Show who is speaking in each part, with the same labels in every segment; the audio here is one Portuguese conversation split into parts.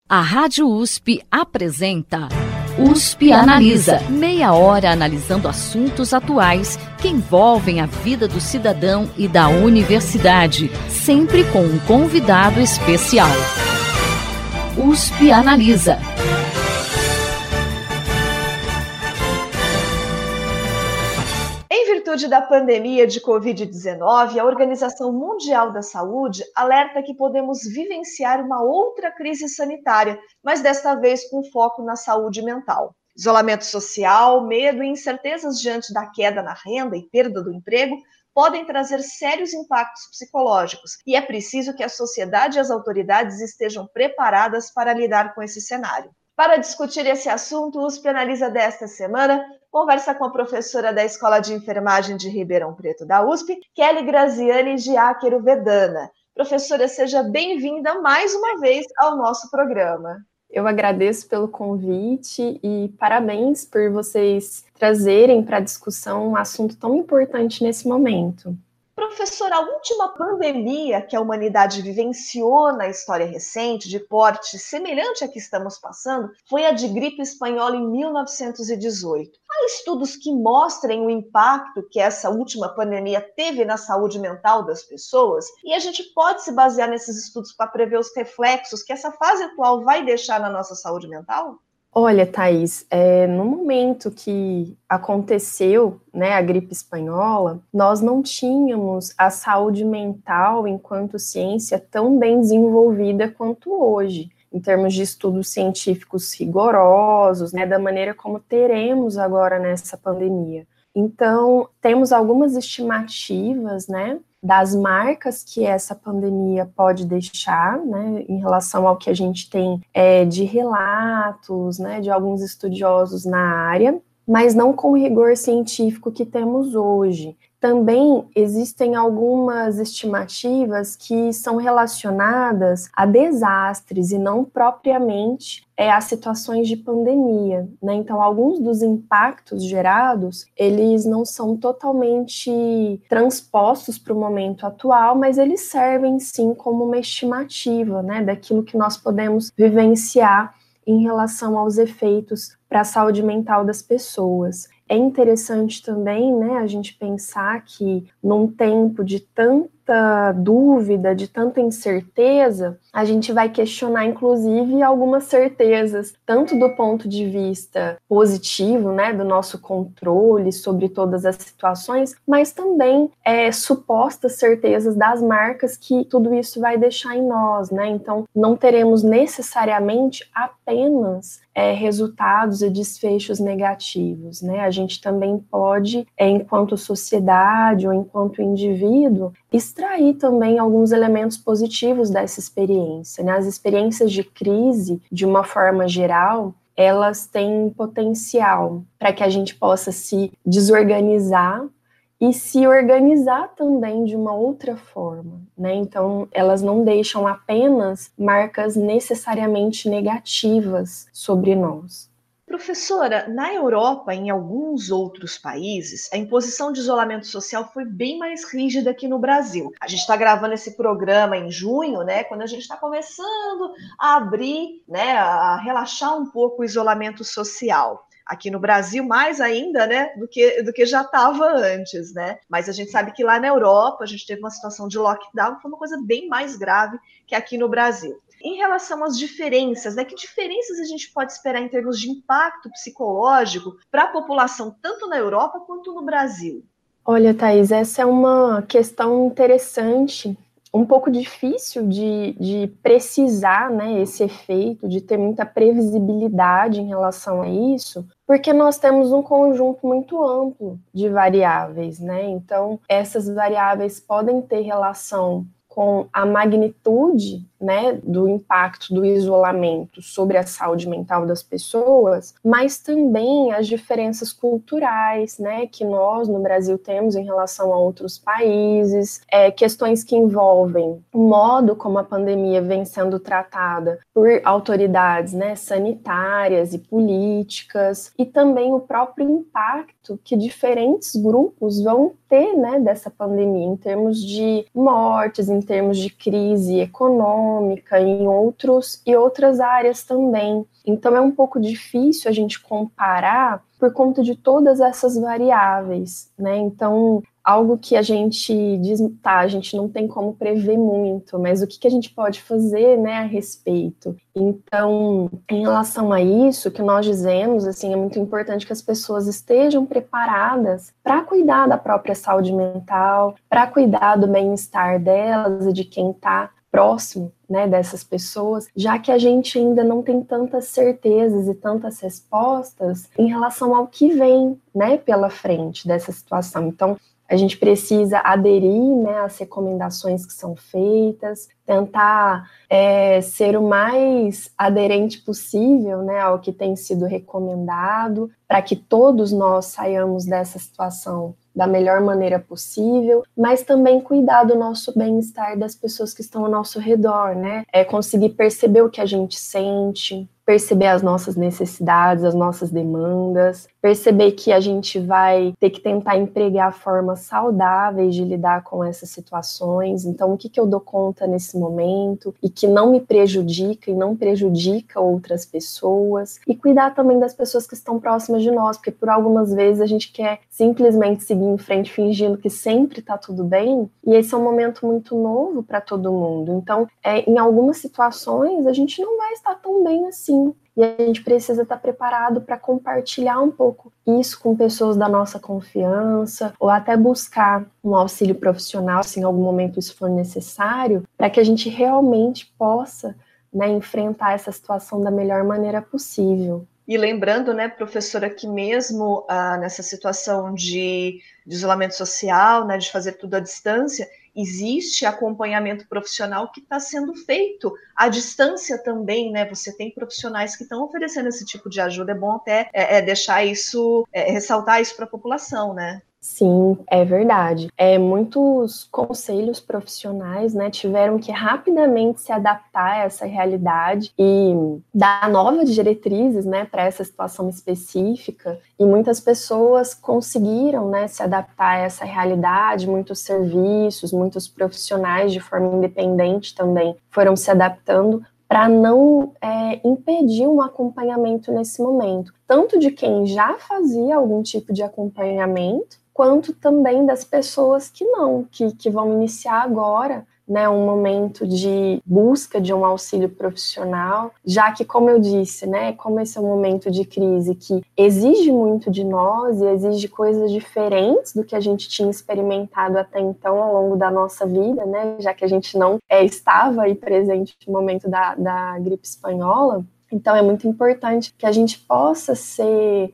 Speaker 1: A Rádio USP apresenta USP Analisa. Meia hora analisando assuntos atuais que envolvem a vida do cidadão e da universidade, sempre com um convidado especial. USP Analisa.
Speaker 2: Em virtude da pandemia de Covid-19, a Organização Mundial da Saúde alerta que podemos vivenciar uma outra crise sanitária, mas desta vez com foco na saúde mental. Isolamento social, medo e incertezas diante da queda na renda e perda do emprego podem trazer sérios impactos psicológicos, e é preciso que a sociedade e as autoridades estejam preparadas para lidar com esse cenário. Para discutir esse assunto, o USP Analisa desta semana conversa com a professora da Escola de Enfermagem de Ribeirão Preto da USP, Kelly Graziani Giaquero Vedana. Professora, seja bem-vinda mais uma vez ao nosso programa.
Speaker 3: Eu agradeço pelo convite e parabéns por vocês trazerem para a discussão um assunto tão importante nesse momento.
Speaker 2: Professora, a última pandemia que a humanidade vivenciou na história recente, de porte semelhante à que estamos passando, foi a de gripe espanhola em 1918. Há estudos que mostrem o impacto que essa última pandemia teve na saúde mental das pessoas, e a gente pode se basear nesses estudos para prever os reflexos que essa fase atual vai deixar na nossa saúde mental?
Speaker 3: Olha, Thaís, no momento que aconteceu, a gripe espanhola, nós não tínhamos a saúde mental enquanto ciência tão bem desenvolvida quanto hoje, em termos de estudos científicos rigorosos, da maneira como teremos agora nessa pandemia. Então, temos algumas estimativas, das marcas que essa pandemia pode deixar, em relação ao que a gente tem de relatos, de alguns estudiosos na área, mas não com o rigor científico que temos hoje. Também existem algumas estimativas que são relacionadas a desastres e não propriamente a situações de pandemia, Então, alguns dos impactos gerados, eles não são totalmente transpostos para o momento atual, mas eles servem sim como uma estimativa, daquilo que nós podemos vivenciar em relação aos efeitos para a saúde mental das pessoas. É interessante também, a gente pensar que num tempo de tanta dúvida, de tanta incerteza, a gente vai questionar, inclusive, algumas certezas, tanto do ponto de vista positivo, do nosso controle sobre todas as situações, mas também supostas certezas das marcas que tudo isso vai deixar em nós, Então, não teremos necessariamente apenas resultados e desfechos negativos, A gente também pode, enquanto sociedade ou enquanto indivíduo, extrair também alguns elementos positivos dessa experiência, As experiências de crise, de uma forma geral, elas têm potencial para que a gente possa se desorganizar e se organizar também de uma outra forma, Então, elas não deixam apenas marcas necessariamente negativas sobre nós.
Speaker 2: Professora, na Europa e em alguns outros países, a imposição de isolamento social foi bem mais rígida que no Brasil. A gente está gravando esse programa em junho, quando a gente está começando a abrir, a relaxar um pouco o isolamento social. Aqui no Brasil, mais ainda, do que já estava antes, Mas a gente sabe que lá na Europa, a gente teve uma situação de lockdown que foi uma coisa bem mais grave que aqui no Brasil. Em relação às diferenças, que diferenças a gente pode esperar em termos de impacto psicológico para a população, tanto na Europa quanto no Brasil?
Speaker 3: Olha, Thaís, essa é uma questão interessante, um pouco difícil de precisar, esse efeito, de ter muita previsibilidade em relação a isso, porque nós temos um conjunto muito amplo de variáveis, Então, essas variáveis podem ter relação com a magnitude, do impacto do isolamento sobre a saúde mental das pessoas, mas também as diferenças culturais, que nós no Brasil temos em relação a outros países, questões que envolvem o modo como a pandemia vem sendo tratada por autoridades, sanitárias e políticas, e também o próprio impacto que diferentes grupos vão ter, dessa pandemia, em termos de mortes, em termos de crise econômica, econômica, em outras áreas também. Então é um pouco difícil a gente comparar por conta de todas essas variáveis, né? Então, algo que a gente diz, a gente não tem como prever muito, mas o que a gente pode fazer, né, a respeito? Então, em relação a isso, que nós dizemos, assim, é muito importante que as pessoas estejam preparadas para cuidar da própria saúde mental, para cuidar do bem-estar delas e de quem está próximo, né, dessas pessoas, já que a gente ainda não tem tantas certezas e tantas respostas em relação ao que vem, né, pela frente dessa situação. Então, a gente precisa aderir, né, às recomendações que são feitas, tentar ser o mais aderente possível, né, ao que tem sido recomendado, para que todos nós saiamos dessa situação da melhor maneira possível, mas também cuidar do nosso bem-estar das pessoas que estão ao nosso redor, né? Conseguir perceber o que a gente sente, perceber as nossas necessidades, as nossas demandas, perceber que a gente vai ter que tentar empregar formas saudáveis de lidar com essas situações. Então, o que eu dou conta nesse momento e que não me prejudica e não prejudica outras pessoas, e cuidar também das pessoas que estão próximas de nós, porque por algumas vezes a gente quer simplesmente seguir em frente fingindo que sempre está tudo bem, e esse é um momento muito novo para todo mundo. Então, em algumas situações a gente não vai estar tão bem assim, e a gente precisa estar preparado para compartilhar um pouco isso com pessoas da nossa confiança, ou até buscar um auxílio profissional, se em algum momento isso for necessário, para que a gente realmente possa, né, enfrentar essa situação da melhor maneira possível.
Speaker 2: E lembrando, né, professora, que mesmo nessa situação de isolamento social, né, de fazer tudo à distância, existe acompanhamento profissional que está sendo feito à distância também, né? Você tem profissionais que estão oferecendo esse tipo de ajuda. É bom até deixar isso, ressaltar isso para a população, né?
Speaker 3: Sim, é verdade. Muitos conselhos profissionais, né, tiveram que rapidamente se adaptar a essa realidade e dar novas diretrizes, né, para essa situação específica. E muitas pessoas conseguiram, né, se adaptar a essa realidade. Muitos serviços, muitos profissionais de forma independente também foram se adaptando para não impedir um acompanhamento nesse momento, tanto de quem já fazia algum tipo de acompanhamento, quanto também das pessoas que não, que vão iniciar agora, né, um momento de busca de um auxílio profissional, já que, como eu disse, né, como esse é um momento de crise que exige muito de nós e exige coisas diferentes do que a gente tinha experimentado até então ao longo da nossa vida, né, já que a gente não estava aí presente no momento da gripe espanhola. Então é muito importante que a gente possa ser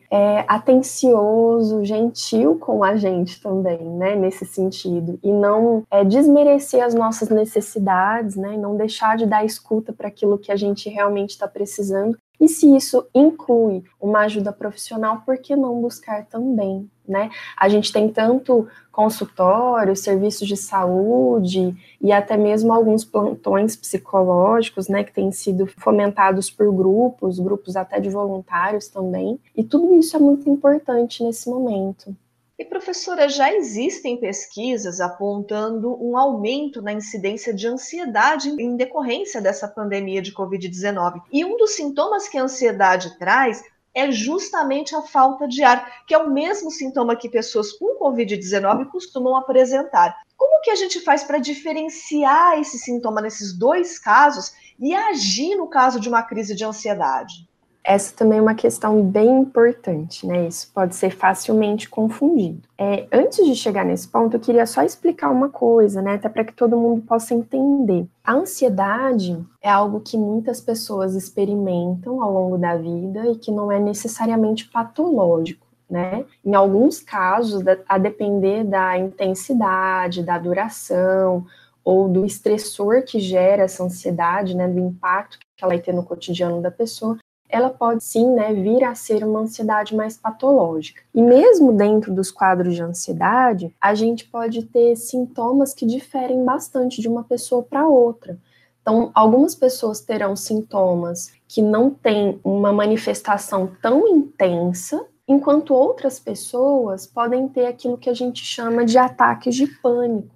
Speaker 3: atencioso, gentil com a gente também, né, nesse sentido, e não desmerecer as nossas necessidades, né, e não deixar de dar escuta para aquilo que a gente realmente está precisando. E se isso inclui uma ajuda profissional, por que não buscar também, né? A gente tem tanto consultórios, serviços de saúde e até mesmo alguns plantões psicológicos, né, que têm sido fomentados por grupos até de voluntários também. E tudo isso é muito importante nesse momento.
Speaker 2: E, professora, já existem pesquisas apontando um aumento na incidência de ansiedade em decorrência dessa pandemia de Covid-19. E um dos sintomas que a ansiedade traz é justamente a falta de ar, que é o mesmo sintoma que pessoas com Covid-19 costumam apresentar. Como que a gente faz para diferenciar esse sintoma nesses dois casos e agir no caso de uma crise de ansiedade?
Speaker 3: Essa também é uma questão bem importante, né? Isso pode ser facilmente confundido. Antes de chegar nesse ponto, eu queria só explicar uma coisa, né? Até para que todo mundo possa entender. A ansiedade é algo que muitas pessoas experimentam ao longo da vida e que não é necessariamente patológico, né? Em alguns casos, a depender da intensidade, da duração ou do estressor que gera essa ansiedade, né? Do impacto que ela vai ter no cotidiano da pessoa, ela pode sim, né, vir a ser uma ansiedade mais patológica. E mesmo dentro dos quadros de ansiedade, a gente pode ter sintomas que diferem bastante de uma pessoa para outra. Então, algumas pessoas terão sintomas que não têm uma manifestação tão intensa, enquanto outras pessoas podem ter aquilo que a gente chama de ataques de pânico,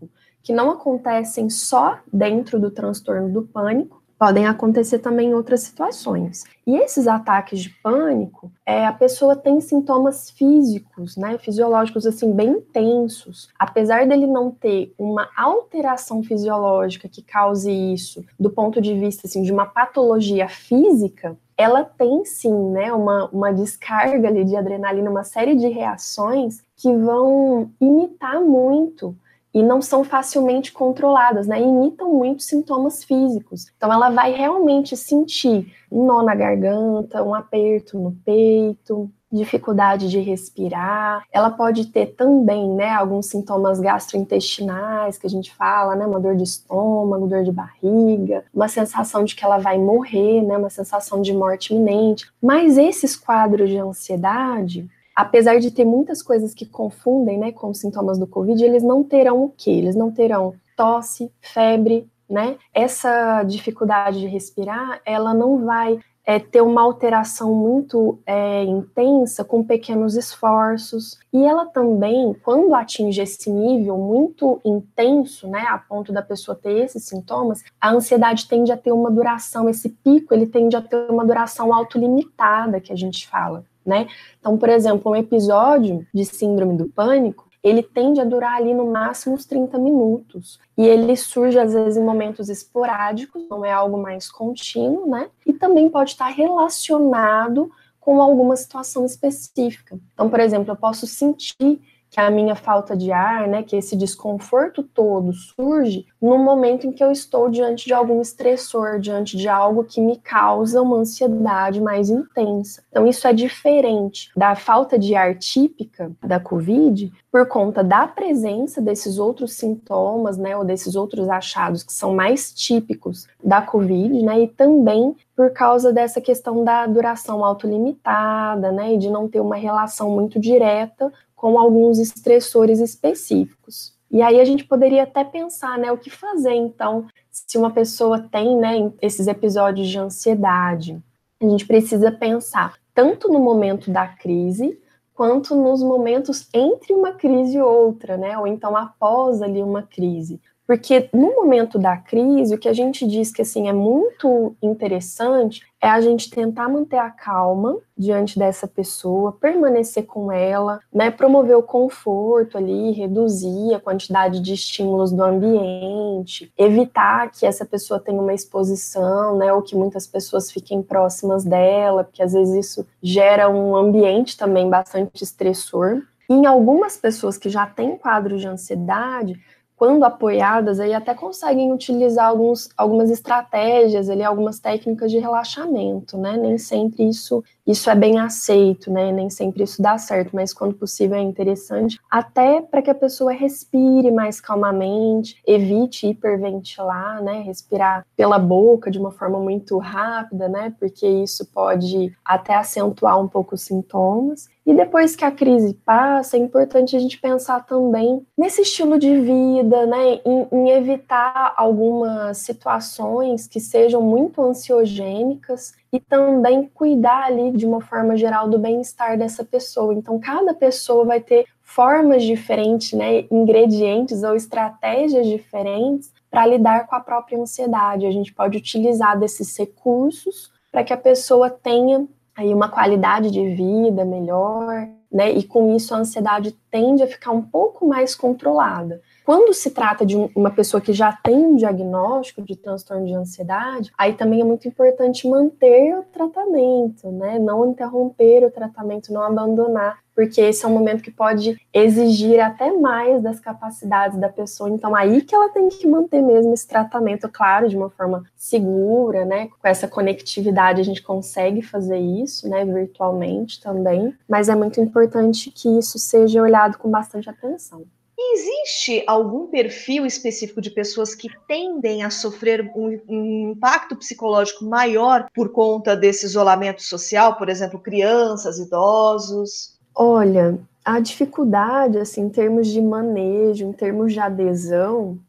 Speaker 3: que não acontecem só dentro do transtorno do pânico, podem acontecer também em outras situações. E esses ataques de pânico, a pessoa tem sintomas físicos, né, fisiológicos assim bem intensos. Apesar dele não ter uma alteração fisiológica que cause isso, do ponto de vista assim, de uma patologia física, ela tem sim, né, uma descarga ali de adrenalina, uma série de reações que vão imitar muito e não são facilmente controladas, né? Imitam muito sintomas físicos. Então, ela vai realmente sentir um nó na garganta, um aperto no peito, dificuldade de respirar. Ela pode ter também, né, alguns sintomas gastrointestinais, que a gente fala, né, uma dor de estômago, dor de barriga, uma sensação de que ela vai morrer, né, uma sensação de morte iminente. Mas esses quadros de ansiedade, apesar de ter muitas coisas que confundem, né, com os sintomas do Covid, eles não terão o quê? Eles não terão tosse, febre, né? Essa dificuldade de respirar, ela não vai ter uma alteração muito intensa com pequenos esforços. E ela também, quando atinge esse nível muito intenso, né, a ponto da pessoa ter esses sintomas, a ansiedade tende a ter uma duração, esse pico, ele tende a ter uma duração autolimitada, que a gente fala, né? Então, por exemplo, um episódio de síndrome do pânico, ele tende a durar ali no máximo uns 30 minutos. E ele surge, às vezes, em momentos esporádicos, não é algo mais contínuo, né? E também pode estar relacionado com alguma situação específica. Então, por exemplo, eu posso sentir que a minha falta de ar, né, que esse desconforto todo surge no momento em que eu estou diante de algum estressor, diante de algo que me causa uma ansiedade mais intensa. Então, isso é diferente da falta de ar típica da COVID, por conta da presença desses outros sintomas, né, ou desses outros achados que são mais típicos da COVID, né, e também por causa dessa questão da duração autolimitada, né, e de não ter uma relação muito direta com alguns estressores específicos. E aí a gente poderia até pensar, né, o que fazer, então, se uma pessoa tem, né, esses episódios de ansiedade. A gente precisa pensar tanto no momento da crise, quanto nos momentos entre uma crise e outra, né, ou então após ali uma crise. Porque no momento da crise, o que a gente diz que assim, é muito interessante é a gente tentar manter a calma diante dessa pessoa, permanecer com ela, né, promover o conforto ali, reduzir a quantidade de estímulos do ambiente, evitar que essa pessoa tenha uma exposição, né, ou que muitas pessoas fiquem próximas dela, porque às vezes isso gera um ambiente também bastante estressor. E em algumas pessoas que já têm quadro de ansiedade, quando apoiadas, aí até conseguem utilizar algumas estratégias, ali, algumas técnicas de relaxamento, né? Nem sempre isso é bem aceito, né? Nem sempre isso dá certo, mas quando possível é interessante, até para que a pessoa respire mais calmamente, evite hiperventilar, né? Respirar pela boca de uma forma muito rápida, né? Porque isso pode até acentuar um pouco os sintomas. E depois que a crise passa, é importante a gente pensar também nesse estilo de vida, né, em evitar algumas situações que sejam muito ansiogênicas e também cuidar ali de uma forma geral do bem-estar dessa pessoa. Então, cada pessoa vai ter formas diferentes, né, ingredientes ou estratégias diferentes para lidar com a própria ansiedade. A gente pode utilizar desses recursos para que a pessoa tenha aí uma qualidade de vida melhor, né? E com isso a ansiedade tende a ficar um pouco mais controlada. Quando se trata de uma pessoa que já tem um diagnóstico de transtorno de ansiedade, aí também é muito importante manter o tratamento, né? Não interromper o tratamento, não abandonar, porque esse é um momento que pode exigir até mais das capacidades da pessoa. Então, aí que ela tem que manter mesmo esse tratamento, claro, de uma forma segura, né? Com essa conectividade a gente consegue fazer isso, né? Virtualmente também, mas é muito importante que isso seja olhado com bastante atenção.
Speaker 2: Existe algum perfil específico de pessoas que tendem a sofrer um impacto psicológico maior por conta desse isolamento social, por exemplo, crianças, idosos?
Speaker 3: Olha, a dificuldade, assim, em termos de manejo, em termos de adesão,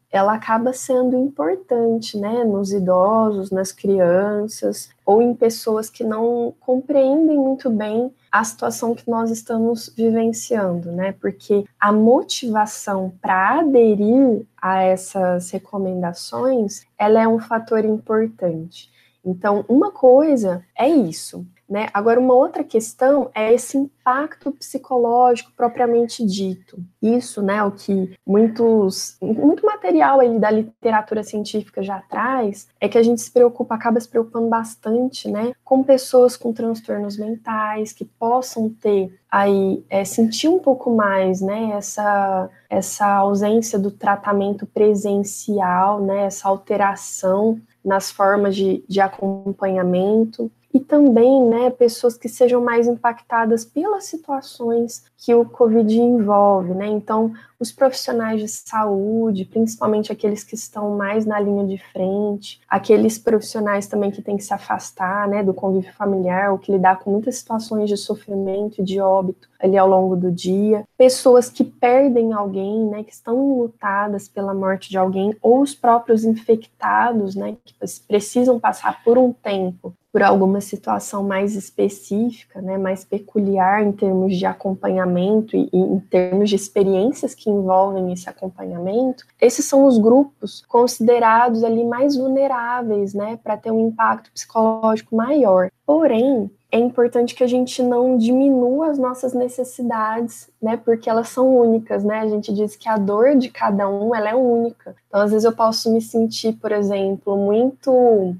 Speaker 3: ela acaba sendo importante, né, nos idosos, nas crianças, ou em pessoas que não compreendem muito bem a situação que nós estamos vivenciando, né, porque a motivação para aderir a essas recomendações, ela é um fator importante. Então, uma coisa é isso, né? Agora, uma outra questão é esse impacto psicológico propriamente dito. Isso, né, o que muito material aí da literatura científica já traz, é que a gente acaba se preocupando bastante, né, com pessoas com transtornos mentais, que possam ter aí, sentir um pouco mais, né, essa ausência do tratamento presencial, né, essa alteração nas formas de acompanhamento, e também, né, pessoas que sejam mais impactadas pelas situações que o Covid envolve, né, então os profissionais de saúde, principalmente aqueles que estão mais na linha de frente, aqueles profissionais também que têm que se afastar, né, do convívio familiar, ou que lidar com muitas situações de sofrimento e de óbito ali ao longo do dia, pessoas que perdem alguém, né, que estão enlutadas pela morte de alguém, ou os próprios infectados, né, que precisam passar por um tempo por alguma situação mais específica, né, mais peculiar em termos de acompanhamento e em termos de experiências que envolvem esse acompanhamento, esses são os grupos considerados ali mais vulneráveis, né, para ter um impacto psicológico maior. Porém, é importante que a gente não diminua as nossas necessidades, né, porque elas são únicas, né, a gente diz que a dor de cada um, ela é única. Então, às vezes eu posso me sentir, por exemplo, muito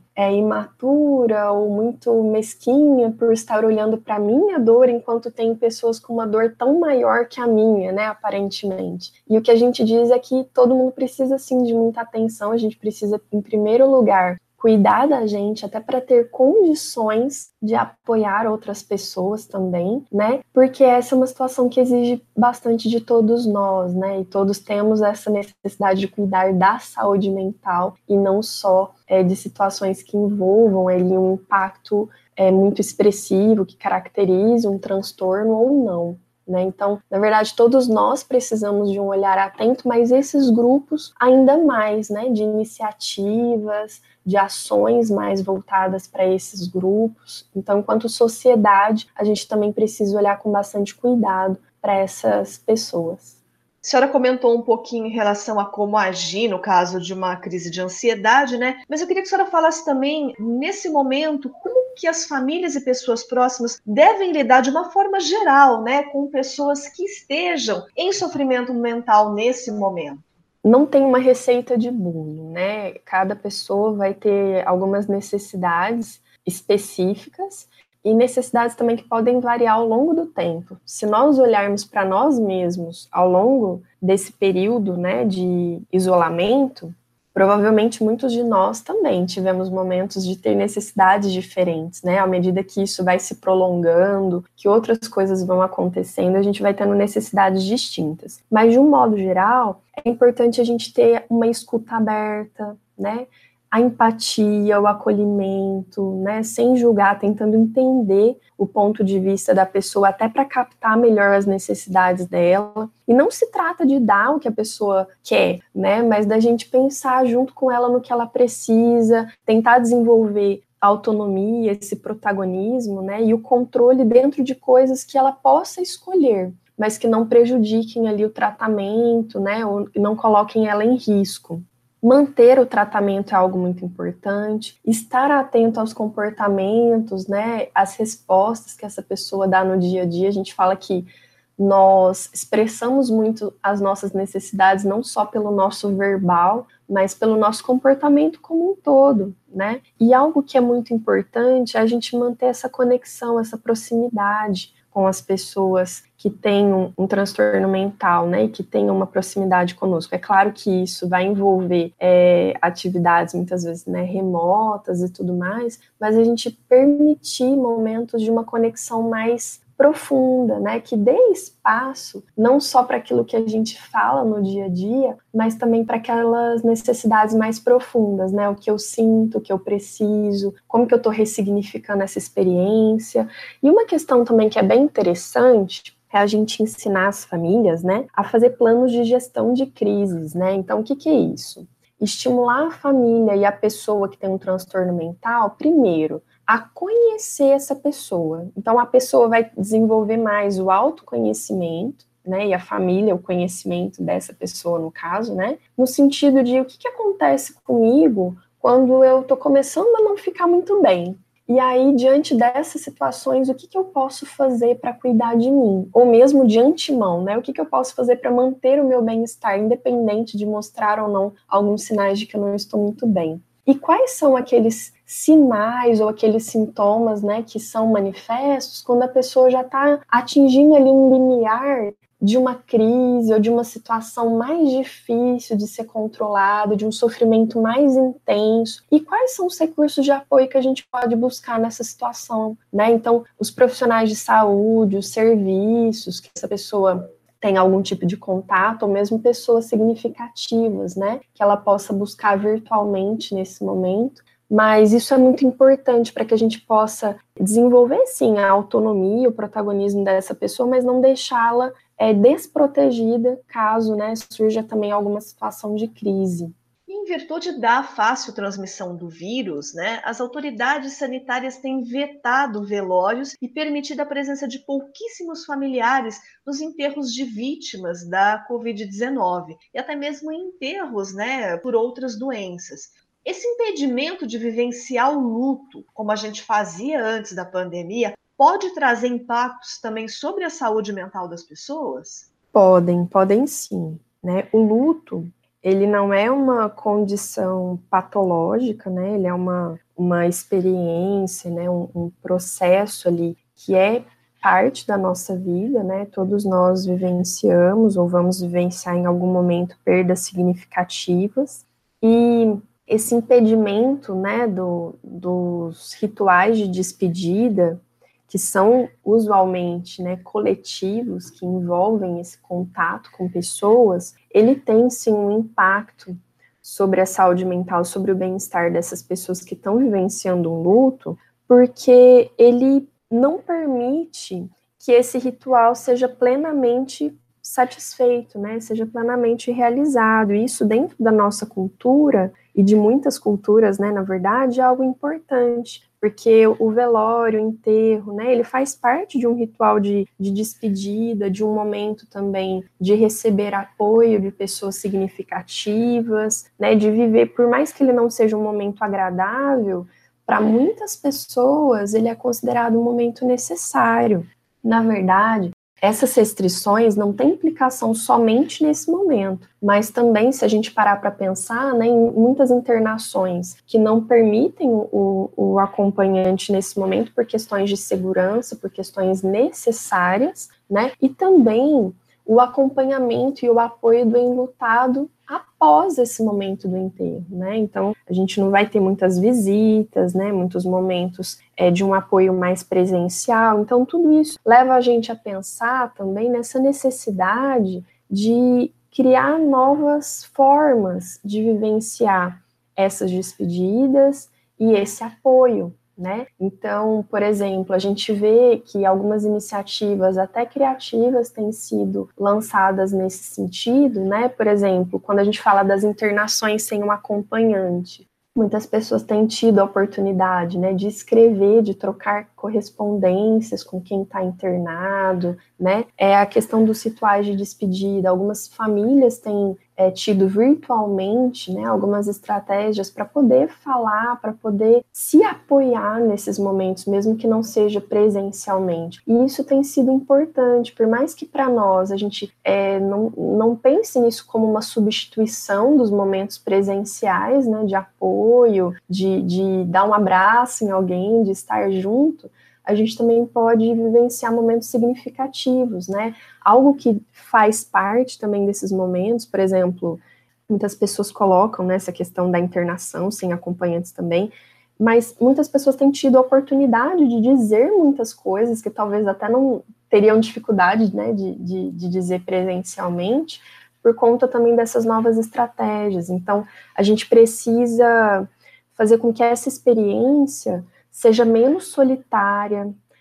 Speaker 3: imatura ou muito mesquinha por estar olhando para a minha dor, enquanto tem pessoas com uma dor tão maior que a minha, né, aparentemente. E o que a gente diz é que todo mundo precisa, sim, de muita atenção, a gente precisa, em primeiro lugar, cuidar da gente, até para ter condições de apoiar outras pessoas também, né? Porque essa é uma situação que exige bastante de todos nós, né? E todos temos essa necessidade de cuidar da saúde mental e não só de situações que envolvam ali um impacto muito expressivo, que caracterize um transtorno ou não. Né? Então, na verdade, todos nós precisamos de um olhar atento, mas esses grupos ainda mais, né, de iniciativas, de ações mais voltadas para esses grupos. Então, enquanto sociedade, a gente também precisa olhar com bastante cuidado para essas pessoas.
Speaker 2: A senhora comentou um pouquinho em relação a como agir no caso de uma crise de ansiedade, né? Mas eu queria que a senhora falasse também, nesse momento, como que as famílias e pessoas próximas devem lidar de uma forma geral, né, com pessoas que estejam em sofrimento mental nesse momento.
Speaker 3: Não tem uma receita de bolo, né? Cada pessoa vai ter algumas necessidades específicas e necessidades também que podem variar ao longo do tempo. Se nós olharmos para nós mesmos ao longo desse período, né, de isolamento, provavelmente muitos de nós também tivemos momentos de ter necessidades diferentes, né? À medida que isso vai se prolongando, que outras coisas vão acontecendo, a gente vai tendo necessidades distintas. Mas, de um modo geral, é importante a gente ter uma escuta aberta, né? A empatia, o acolhimento, né, sem julgar, tentando entender o ponto de vista da pessoa, até para captar melhor as necessidades dela. E não se trata de dar o que a pessoa quer, né, mas da gente pensar junto com ela no que ela precisa, tentar desenvolver a autonomia, esse protagonismo, né, e o controle dentro de coisas que ela possa escolher, mas que não prejudiquem ali o tratamento, né, ou não coloquem ela em risco. Manter o tratamento é algo muito importante, estar atento aos comportamentos, né, às respostas que essa pessoa dá no dia a dia. A gente fala que nós expressamos muito as nossas necessidades, não só pelo nosso verbal, mas pelo nosso comportamento como um todo, né? E algo que é muito importante é a gente manter essa conexão, essa proximidade com as pessoas que têm um transtorno mental, né, e que têm uma proximidade conosco. É claro que isso vai envolver atividades muitas vezes, né, remotas e tudo mais, mas a gente permitir momentos de uma conexão mais profunda, né, que dê espaço não só para aquilo que a gente fala no dia a dia, mas também para aquelas necessidades mais profundas, né, o que eu sinto, o que eu preciso, como que eu estou ressignificando essa experiência. E uma questão também que é bem interessante é a gente ensinar as famílias, né, a fazer planos de gestão de crises, né? Então, o que é isso? Estimular a família e a pessoa que tem um transtorno mental, primeiro, a conhecer essa pessoa. Então, a pessoa vai desenvolver mais o autoconhecimento, né, e a família, o conhecimento dessa pessoa, no caso, né, no sentido de o que acontece comigo quando eu estou começando a não ficar muito bem. E aí, diante dessas situações, o que eu posso fazer para cuidar de mim? Ou mesmo de antemão, né? O que eu posso fazer para manter o meu bem-estar, independente de mostrar ou não alguns sinais de que eu não estou muito bem? E quais são aqueles sinais ou aqueles sintomas, né, que são manifestos quando a pessoa já está atingindo ali um limiar de uma crise ou de uma situação mais difícil de ser controlado, de um sofrimento mais intenso? E quais são os recursos de apoio que a gente pode buscar nessa situação, né? Então, os profissionais de saúde, os serviços que essa pessoa tem algum tipo de contato, ou mesmo pessoas significativas, né, que ela possa buscar virtualmente nesse momento. Mas isso é muito importante para que a gente possa desenvolver, sim, a autonomia, o protagonismo dessa pessoa, mas não deixá-la desprotegida caso, né, surja também alguma situação de crise.
Speaker 2: Em virtude da fácil transmissão do vírus, né, as autoridades sanitárias têm vetado velórios e permitido a presença de pouquíssimos familiares nos enterros de vítimas da Covid-19 e até mesmo em enterros, né, por outras doenças. Esse impedimento de vivenciar o luto, como a gente fazia antes da pandemia, pode trazer impactos também sobre a saúde mental das pessoas?
Speaker 3: Podem sim, né? O luto, ele não é uma condição patológica, né? Ele é uma experiência, né? Um processo ali que é parte da nossa vida, né? Todos nós vivenciamos ou vamos vivenciar em algum momento perdas significativas, e esse impedimento, né, dos rituais de despedida, que são usualmente, né, coletivos, que envolvem esse contato com pessoas, ele tem sim um impacto sobre a saúde mental, sobre o bem-estar dessas pessoas que estão vivenciando um luto, porque ele não permite que esse ritual seja plenamente satisfeito, né, seja plenamente realizado. E isso, dentro da nossa cultura, e de muitas culturas, né, na verdade, é algo importante, porque o velório, o enterro, né, ele faz parte de um ritual de despedida, de um momento também de receber apoio de pessoas significativas, né, de viver, por mais que ele não seja um momento agradável, para muitas pessoas ele é considerado um momento necessário. Na verdade, essas restrições não têm implicação somente nesse momento, mas também, se a gente parar para pensar, né, em muitas internações que não permitem o acompanhante nesse momento por questões de segurança, por questões necessárias, né, e também o acompanhamento e o apoio do enlutado após esse momento do enterro, né? Então, a gente não vai ter muitas visitas, né? Muitos momentos de um apoio mais presencial. Então, tudo isso leva a gente a pensar também nessa necessidade de criar novas formas de vivenciar essas despedidas e esse apoio, né? Então, por exemplo, a gente vê que algumas iniciativas até criativas têm sido lançadas nesse sentido, né? Por exemplo, quando a gente fala das internações sem um acompanhante, muitas pessoas têm tido a oportunidade, né, de escrever, de trocar correspondências com quem está internado, né? É a questão dos rituais de despedida. Algumas famílias têm tido virtualmente, né, algumas estratégias para poder falar, para poder se apoiar nesses momentos, mesmo que não seja presencialmente. E isso tem sido importante, por mais que para nós a gente não pense nisso como uma substituição dos momentos presenciais, né, de apoio, de dar um abraço em alguém, de estar junto, a gente também pode vivenciar momentos significativos, né? Algo que faz parte também desses momentos, por exemplo, muitas pessoas colocam nessa questão da internação sem acompanhantes também, mas muitas pessoas têm tido a oportunidade de dizer muitas coisas que talvez até não teriam dificuldade, né, de dizer presencialmente, por conta também dessas novas estratégias. Então, a gente precisa fazer com que essa experiência seja menos solitária,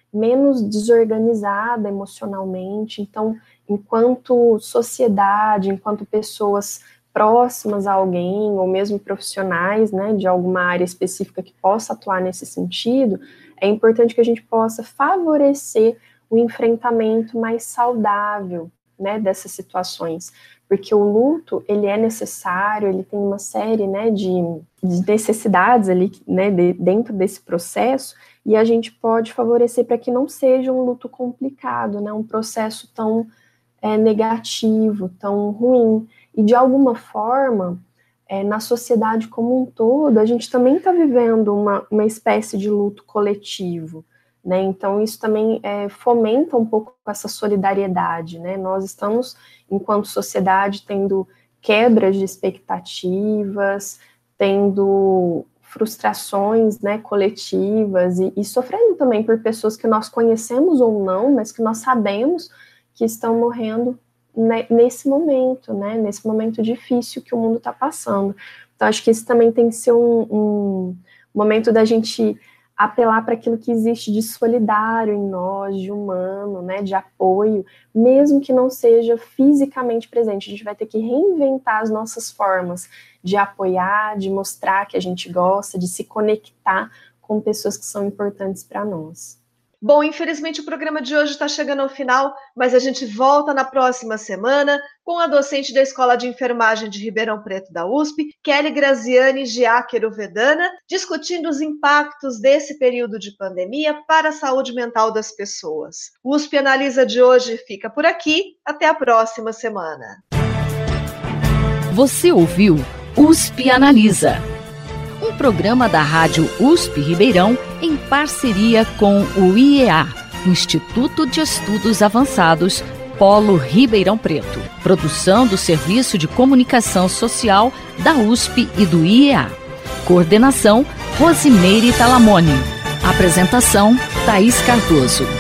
Speaker 3: menos desorganizada emocionalmente. Então, enquanto sociedade, enquanto pessoas próximas a alguém, ou mesmo profissionais, né, de alguma área específica que possa atuar nesse sentido, é importante que a gente possa favorecer o enfrentamento mais saudável, né, dessas situações, porque o luto, ele é necessário, ele tem uma série, né, de necessidades ali, né, dentro desse processo, e a gente pode favorecer para que não seja um luto complicado, né, um processo tão negativo, tão ruim. E de alguma forma, na sociedade como um todo, a gente também está vivendo uma espécie de luto coletivo, né? Então isso também fomenta um pouco essa solidariedade, né? Nós estamos, enquanto sociedade, tendo quebras de expectativas, tendo frustrações, né, coletivas e sofrendo também por pessoas que nós conhecemos ou não, mas que nós sabemos que estão morrendo nesse momento, né, nesse momento difícil que o mundo está passando. Então, acho que isso também tem que ser um momento da gente apelar para aquilo que existe de solidário em nós, de humano, né, de apoio, mesmo que não seja fisicamente presente. A gente vai ter que reinventar as nossas formas de apoiar, de mostrar que a gente gosta, de se conectar com pessoas que são importantes para nós.
Speaker 2: Bom, infelizmente o programa de hoje está chegando ao final, mas a gente volta na próxima semana com a docente da Escola de Enfermagem de Ribeirão Preto da USP, Kelly Graziani Giáquero Vedana, discutindo os impactos desse período de pandemia para a saúde mental das pessoas. O USP Analisa de hoje fica por aqui. Até a próxima semana.
Speaker 1: Você ouviu USP Analisa, um programa da Rádio USP Ribeirão em parceria com o IEA, Instituto de Estudos Avançados, Polo Ribeirão Preto. Produção do Serviço de Comunicação Social da USP e do IEA. Coordenação, Rosimeire Talamone. Apresentação, Thaís Cardoso.